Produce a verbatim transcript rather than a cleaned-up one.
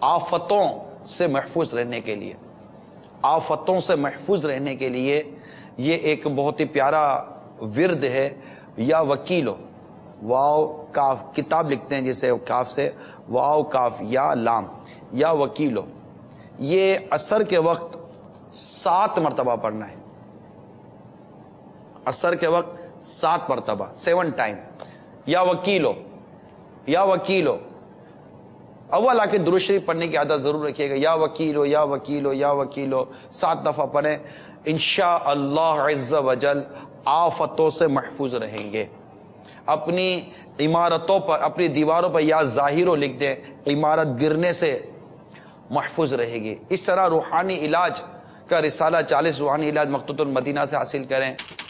आफतों से महफूज रहने के लिए, आफतों से महफूज रहने के लिए ये एक बहुत ही प्यारा विर्द है। या वकीलो, वाव काफ, किताब लिखते हैं जिसे काफ से, वाव काफ या लाम, या वकीलो, ये असर के वक्त सात मरतबा पढ़ना है। असर के वक्त सात मरतबा, सेवन टाइम। या वकीलो, या वकीलो, अव्वल आके दुरूद शरीफ पढ़ने की आदत जरूर रखिएगा। या वकीलो, या वकीलो, या वकीलो, सात दफा पढ़े, इंशा अल्लाह अज़्ज़ वजल आफतों से महफूज रहेंगे। अपनी इमारतों पर, अपनी दीवारों पर या जाहिरो लिख दें, इमारत गिरने से महफूज रहेगी। इस तरह रूहानी इलाज का रिसाला चालीस रूहानी इलाज मकतूतुल मदीना से हासिल करें।